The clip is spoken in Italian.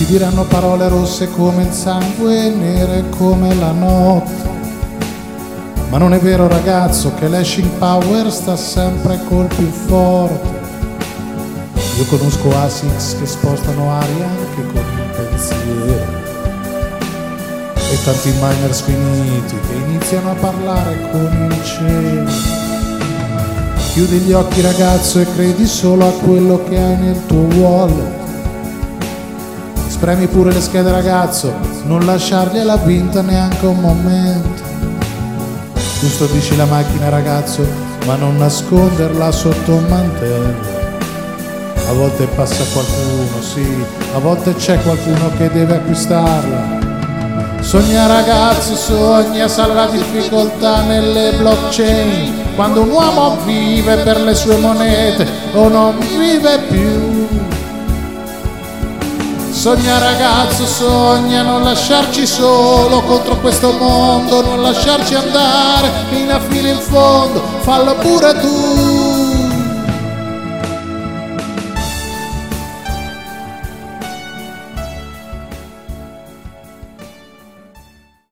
diranno parole rosse come il sangue e nere come la notte. Ma non è vero ragazzo che l'hashing power sta sempre col più forte. Io conosco ASICs che spostano aria anche con il pensiero e tanti miners finiti che iniziano a parlare con il cielo. Chiudi gli occhi ragazzo e credi solo a quello che hai nel tuo wallet. Spremi pure le schede ragazzo, non lasciargliela vinta neanche un momento. Giusto dici la macchina ragazzo, ma non nasconderla sotto un mantello. A volte passa qualcuno, sì, a volte c'è qualcuno che deve acquistarla. Sogna ragazzo, sogna, sa la difficoltà nelle blockchain. Quando un uomo vive per le sue monete o non vive più. Sogna ragazzo, sogna, non lasciarci solo contro questo mondo, non lasciarci andare fino a fine in fondo, fallo pure tu.